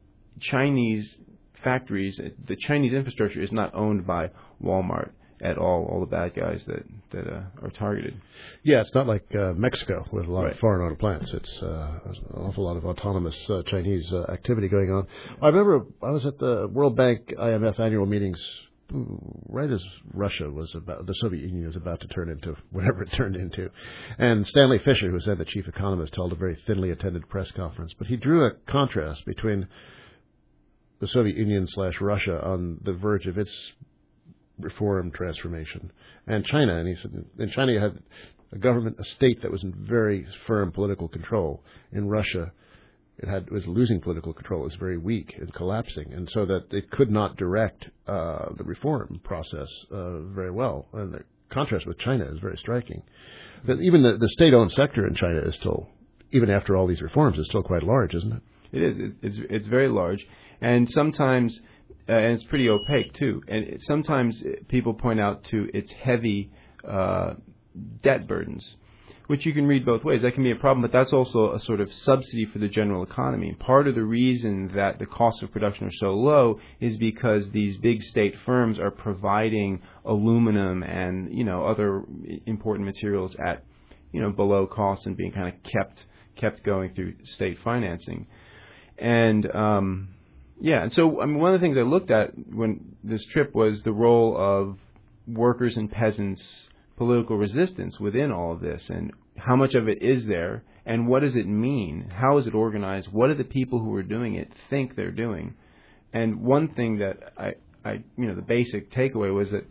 Chinese factories, the Chinese infrastructure is not owned by Walmart at all, all the bad guys that, that uh, are targeted. Yeah, it's not like uh, Mexico with a lot right. of foreign-owned plants. It's uh, an awful lot of autonomous uh, Chinese uh, activity going on. I remember I was at the World Bank I M F annual meetings right as Russia was about, the Soviet Union was about to turn into whatever it turned into. And Stanley Fischer, who was then the chief economist, held a very thinly attended press conference. But he drew a contrast between the Soviet Union slash Russia on the verge of its reform transformation and China. And he said, in China you had a government, a state that was in very firm political control. In Russia, it had it was losing political control. It was very weak and collapsing, and so that it could not direct uh, the reform process uh, very well. And the contrast with China is very striking. But even the, the state-owned sector in China is still, even after all these reforms, is still quite large, isn't it? It is. It's it's very large, and sometimes, uh, and it's pretty opaque too. And it, sometimes people point out to its heavy uh, debt burdens. which you can read both ways. That can be a problem, but that's also a sort of subsidy for the general economy. Part of the reason that the costs of production are so low is because these big state firms are providing aluminum and, you know, other important materials at, you know, below cost and being kind of kept kept going through state financing. And, um, yeah, and so, I mean, one of the things I looked at when this trip was the role of workers and peasants' political resistance within all of this, and how much of it is there, and what does it mean? How is it organized? What do the people who are doing it think they're doing? And one thing that I, I you know, the basic takeaway was that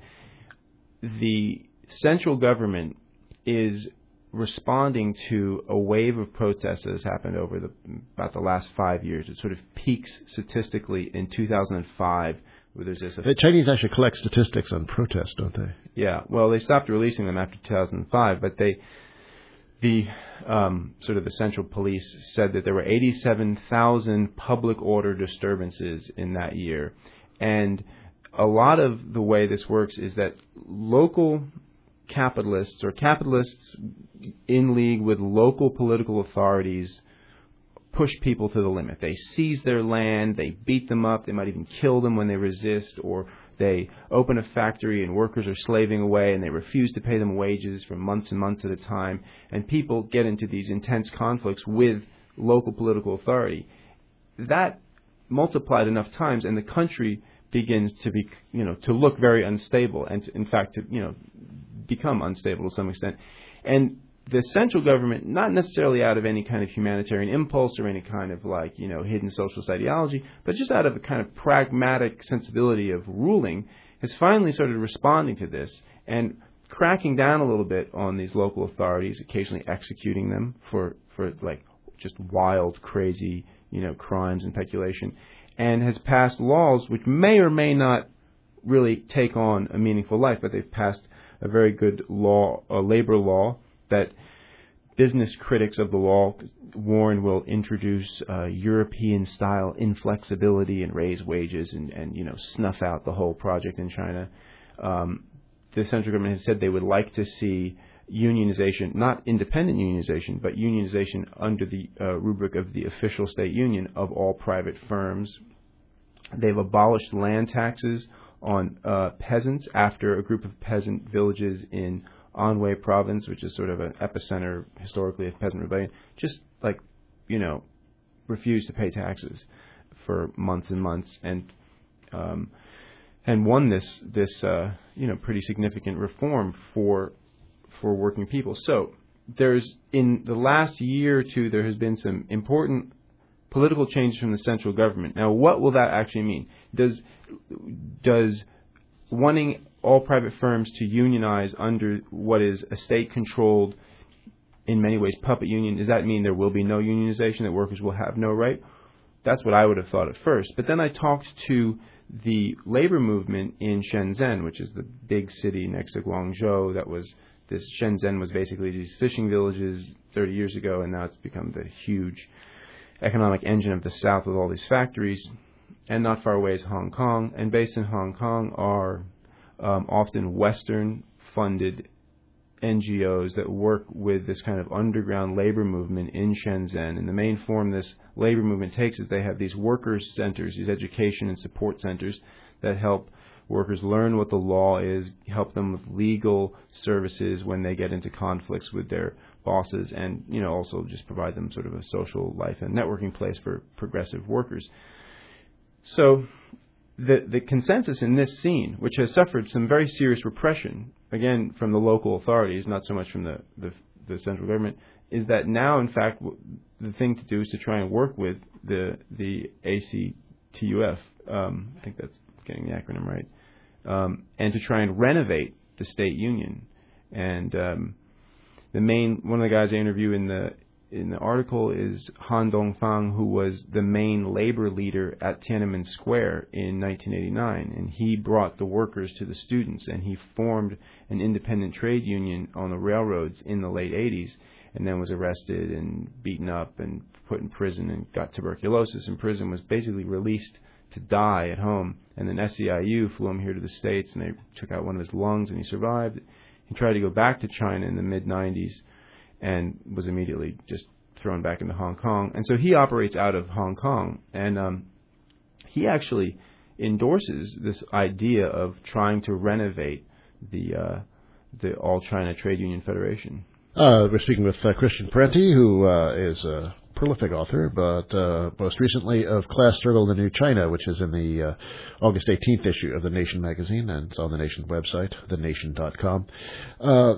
the central government is responding to a wave of protests that has happened over the, about the last five years. It sort of peaks statistically in two thousand five. Where there's this the Chinese actually collect statistics on protests, don't they? Yeah. Well, they stopped releasing them after two thousand five, but they, the um, sort of the Central Police said that there were eighty-seven thousand public order disturbances in that year. And a lot of the way this works is that local capitalists or capitalists in league with local political authorities push people to the limit. They seize their land, they beat them up, they might even kill them when they resist, or they open a factory and workers are slaving away and they refuse to pay them wages for months and months at a time, and people get into these intense conflicts with local political authority. That multiplied enough times and the country begins to be, you know, to look very unstable and to, in fact, to, you know, become unstable to some extent. And the central government, not necessarily out of any kind of humanitarian impulse or any kind of like, you know, hidden socialist ideology, but just out of a kind of pragmatic sensibility of ruling, has finally started responding to this and cracking down a little bit on these local authorities, occasionally executing them for, for like just wild, crazy, you know, crimes and peculation, and has passed laws which may or may not really take on a meaningful life, but they've passed a very good law, a labor law, that business critics of the law warn will introduce uh, European-style inflexibility and raise wages and, and, you know, snuff out the whole project in China. Um, the central government has said they would like to see unionization, not independent unionization, but unionization under the uh, rubric of the official state union of all private firms. They've abolished land taxes on uh, peasants after a group of peasant villages in Anhui province, which is sort of an epicenter historically of peasant rebellion, just like, you know, refused to pay taxes for months and months, and um, and won this this uh, you know, pretty significant reform for for working people. So there's, in the last year or two, there has been some important political changes from the central government. Now, what will that actually mean? Does does wanting all private firms to unionize under what is a state-controlled, in many ways, puppet union, does that mean there will be no unionization, that workers will have no right? That's what I would have thought at first. But then I talked to the labor movement in Shenzhen, which is the big city next to Guangzhou. That was, this Shenzhen was basically these fishing villages thirty years ago, and now it's become the huge economic engine of the South with all these factories. And not far away is Hong Kong. And based in Hong Kong are um, often Western-funded N G Os that work with this kind of underground labor movement in Shenzhen. And the main form this labor movement takes is they have these workers' centers, these education and support centers that help workers learn what the law is, help them with legal services when they get into conflicts with their bosses, and, you know, also just provide them sort of a social life and networking place for progressive workers. So the the consensus in this scene, which has suffered some very serious repression, again, from the local authorities, not so much from the, the, the central government, is that now, in fact, w- the thing to do is to try and work with the the A C T U F, um, I think that's getting the acronym right, um, and to try and renovate the state union. And um, the main, one of the guys I interview in the in the article is Han Dongfang, who was the main labor leader at Tiananmen Square in nineteen eighty-nine, and he brought the workers to the students, and he formed an independent trade union on the railroads in the late eighties, and then was arrested and beaten up and put in prison and got tuberculosis in prison, was basically released to die at home. And then S E I U flew him here to the States, and they took out one of his lungs, and he survived. He tried to go back to China in the mid nineties, and was immediately just thrown back into Hong Kong. And so he operates out of Hong Kong, and um, he actually endorses this idea of trying to renovate the uh, the All China Trade Union Federation. Uh, we're speaking with uh, Christian Parenti, who uh, is a prolific author, but uh, most recently of Class Struggle in the New China, which is in the uh, August eighteenth issue of The Nation magazine, and it's on the Nation website, the nation dot com. Uh,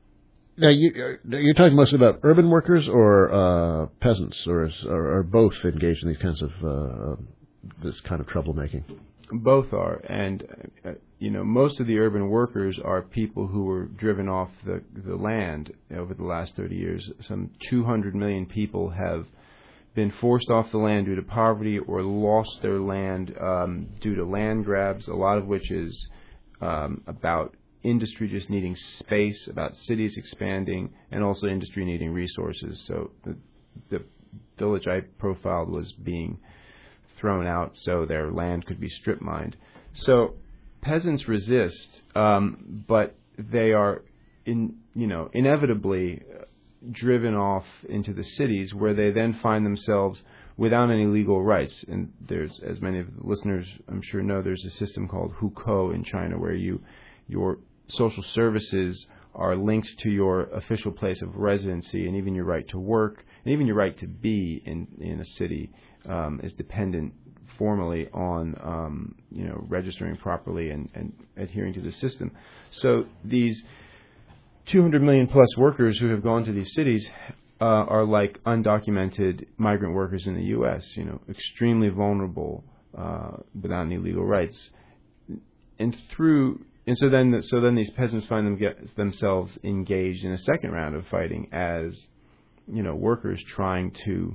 now, you, you're talking mostly about urban workers or uh, peasants, or, is, or are both engaged in these kinds of uh, this kind of troublemaking? Both are, and uh, you know, most of the urban workers are people who were driven off the the land over the last thirty years. Some two hundred million people have been forced off the land due to poverty or lost their land um, due to land grabs. A lot of which is um, about industry just needing space, about cities expanding, and also industry needing resources. So the, the village I profiled was being thrown out so their land could be strip mined. So peasants resist, um, but they are, in you know, inevitably driven off into the cities, where they then find themselves without any legal rights. And there's, as many of the listeners I'm sure know, there's a system called hukou in China, where you your social services are linked to your official place of residency, and even your right to work, and even your right to be in in a city um, is dependent formally on um, you know registering properly and, and adhering to the system. So these two hundred million plus workers who have gone to these cities uh, are like undocumented migrant workers in the U S, you know, extremely vulnerable uh, without any legal rights. And through and so then so then these peasants find them get themselves engaged in a second round of fighting as you know workers trying to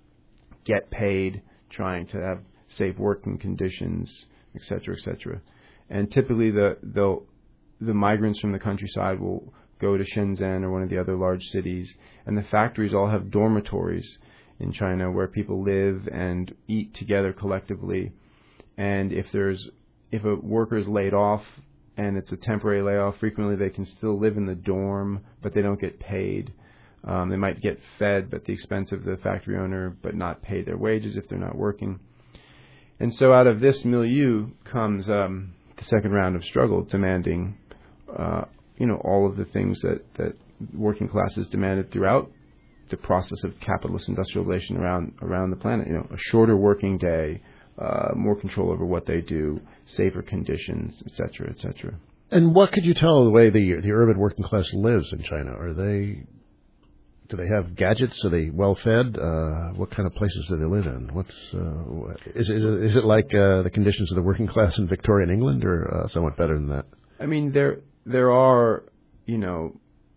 get paid, trying to have safe working conditions, et cetera, et cetera. And typically the the the migrants from the countryside will go to Shenzhen or one of the other large cities, and the factories all have dormitories in China where people live and eat together collectively. And if there's if a worker is laid off and it's a temporary layoff, frequently they can still live in the dorm, but they don't get paid. Um, they might get fed at the expense of the factory owner, but not pay their wages if they're not working. And so out of this milieu comes um, the second round of struggle, demanding, uh, you know, all of the things that, that working classes demanded throughout the process of capitalist industrialization around around the planet. You know, a shorter working day, uh, more control over what they do, safer conditions, et cetera, et cetera. And what could you tell of the way the the urban working class lives in China? Are they Do they have gadgets? Are they well fed? Uh, what kind of places do they live in? What's uh, is, is it, is it like uh, the conditions of the working class in Victorian England, or uh, somewhat better than that? I mean, there there are you know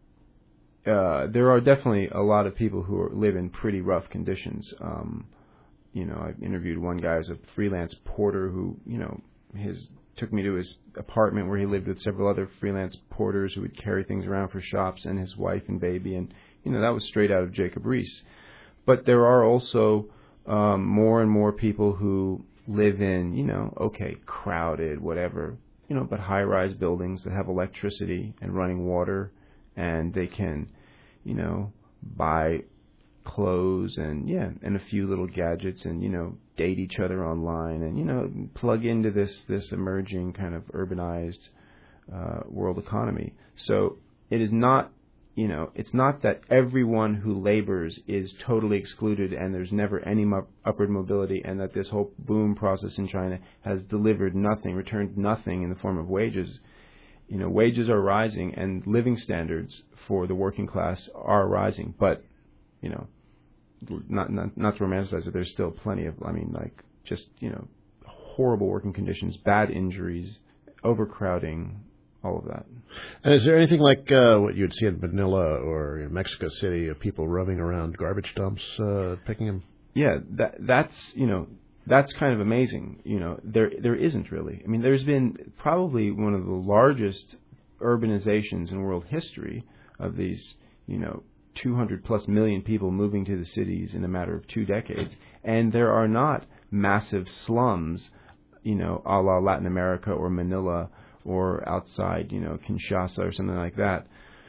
uh, there are definitely a lot of people who are, live in pretty rough conditions. Um, you know, I interviewed one guy who's a freelance porter who you know his took me to his apartment where he lived with several other freelance porters who would carry things around for shops, and his wife and baby, and you know, that was straight out of Jacob Riis. But there are also um, more and more people who live in, you know, okay, crowded, whatever, you know, but high-rise buildings that have electricity and running water, and they can, you know, buy clothes and, yeah, and a few little gadgets and, you know, date each other online and, you know, plug into this, this emerging kind of urbanized uh, world economy. So it is not You know, it's not that everyone who labors is totally excluded and there's never any mo- upward mobility, and that this whole boom process in China has delivered nothing, returned nothing in the form of wages. You know, wages are rising and living standards for the working class are rising. But, you know, not not, not to romanticize it, there's still plenty of, I mean, like, just, you know, horrible working conditions, bad injuries, overcrowding, all of that. And is there anything like uh, what you'd see in Manila or in Mexico City of people roaming around garbage dumps, uh, picking them? Yeah, that that's you know that's kind of amazing. You know, there there isn't really. I mean, there's been probably one of the largest urbanizations in world history of these, you know, two hundred plus million people moving to the cities in a matter of two decades, and there are not massive slums, you know, a la Latin America or Manila, or outside, you know, Kinshasa or something like that.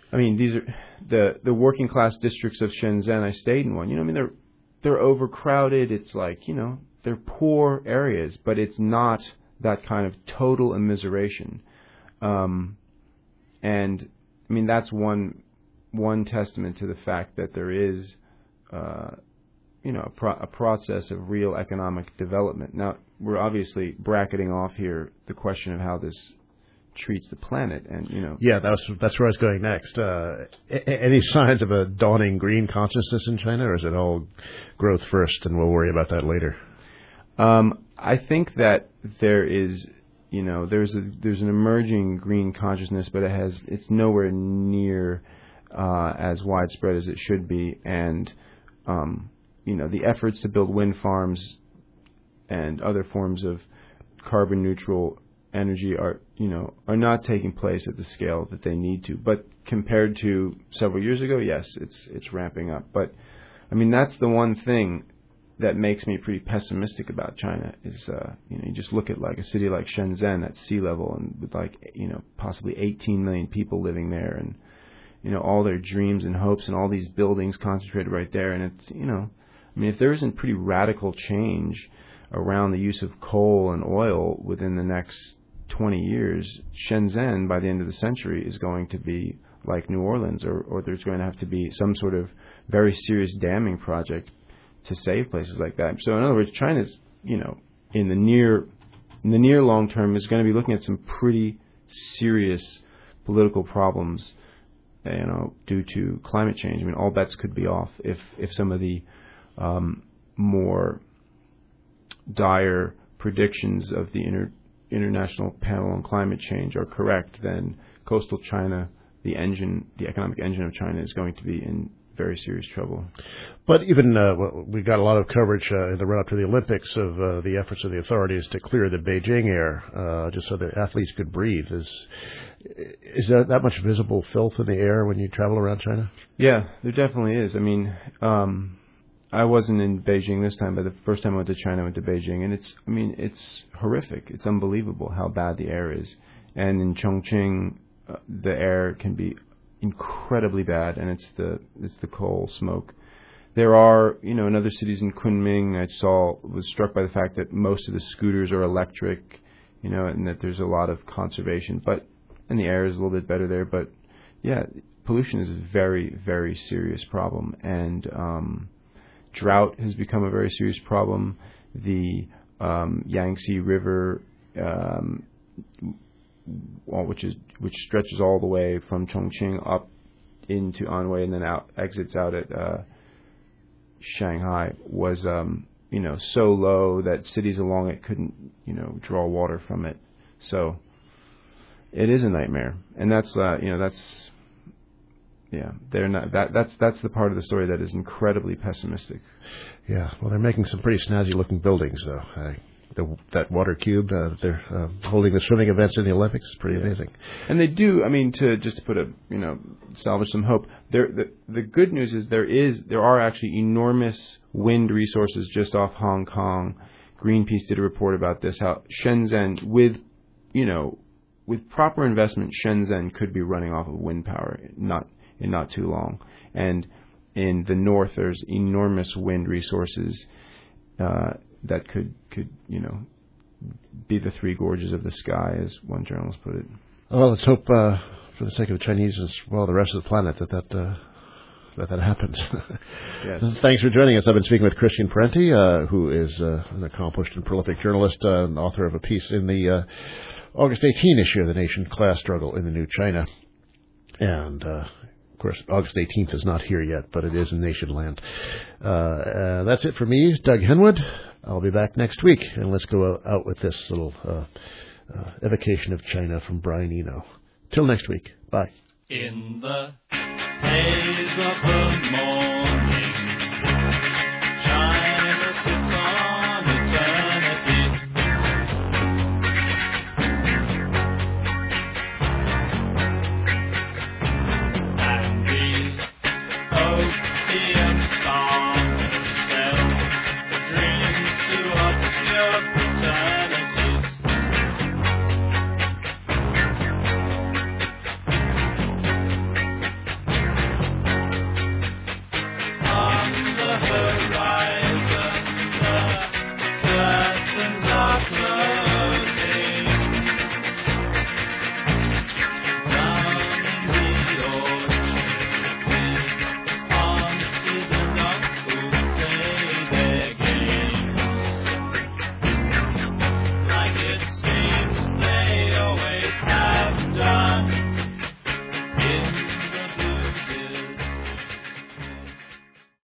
I mean, these are the the working class districts of Shenzhen. I stayed in one. You know, I mean, they're they're overcrowded. It's like, you know, they're poor areas, but it's not that kind of total immiseration. Um, and I mean, that's one one testament to the fact that there is, uh, you know, a, pro- a process of real economic development. Now, we're obviously bracketing off here the question of how this treats the planet, and you know. Yeah, that's that's where I was going next. Uh, a- any signs of a dawning green consciousness in China, or is it all growth first, and we'll worry about that later? Um, I think that there is, you know, there's a there's an emerging green consciousness, but it has it's nowhere near uh, as widespread as it should be, and um, you know, the efforts to build wind farms and other forms of carbon neutral energy are, you know, are not taking place at the scale that they need to. But compared to several years ago, yes, it's it's ramping up. But I mean, that's the one thing that makes me pretty pessimistic about China is, uh, you know, you just look at like a city like Shenzhen at sea level and with like, you know, possibly eighteen million people living there, and, you know, all their dreams and hopes and all these buildings concentrated right there. And it's, you know, I mean, if there isn't pretty radical change around the use of coal and oil within the next twenty years, Shenzhen by the end of the century is going to be like New Orleans, or, or there's going to have to be some sort of very serious damming project to save places like that. So in other words, China's, you know, in the near in the near long term is going to be looking at some pretty serious political problems, you know, due to climate change. I mean, all bets could be off if if some of the um, more dire predictions of the inter, International Panel on Climate Change are correct. Then coastal China, the engine, the economic engine of China, is going to be in very serious trouble. But even uh, well, we got a lot of coverage uh, in the run-up to the Olympics of uh, the efforts of the authorities to clear the Beijing air, uh, just so that athletes could breathe. Is is there that much visible filth in the air when you travel around China? Yeah, there definitely is. I mean, um, I wasn't in Beijing this time, but the first time I went to China, I went to Beijing, and it's, I mean, it's horrific. It's unbelievable how bad the air is. And in Chongqing, uh, the air can be incredibly bad, and it's the it's the coal smoke. There are, you know, in other cities in Kunming, I saw, was struck by the fact that most of the scooters are electric, you know, and that there's a lot of conservation. But, and the air is a little bit better there. But, yeah, pollution is a very, very serious problem. And um, drought has become a very serious problem. The um, Yangtze River, um, which is which stretches all the way from Chongqing up into Anhui and then out exits out at uh, Shanghai, was um, you know, so low that cities along it couldn't, you know, draw water from it. So it is a nightmare, and that's uh, you know that's yeah they're not that that's that's the part of the story that is incredibly pessimistic. Yeah, well, they're making some pretty snazzy looking buildings though. I, The, that water cube, uh, they're uh, holding the swimming events in the Olympics. It's pretty yeah. amazing. And they do, I mean, to just to put a, you know, salvage some hope, there, the, the good news is there is, there are actually enormous wind resources just off Hong Kong. Greenpeace did a report about this, how Shenzhen, with, you know, with proper investment, Shenzhen could be running off of wind power not in not too long. And in the north, there's enormous wind resources, uh, that could, could, you know, be the three gorges of the sky, as one journalist put it. Well, let's hope, uh, for the sake of the Chinese as well, the rest of the planet, that that, uh, that, that happens. Yes. Thanks for joining us. I've been speaking with Christian Parenti, uh, who is uh, an accomplished and prolific journalist uh, and author of a piece in the uh, August eighteenth issue of The Nation, Class Struggle in the New China. And, uh, of course, August eighteenth is not here yet, but it is in nation land. Uh, uh, that's it for me, Doug Henwood. I'll be back next week, and let's go out with this little uh, uh, evocation of China from Brian Eno. Till next week. Bye. In the haze of the morning,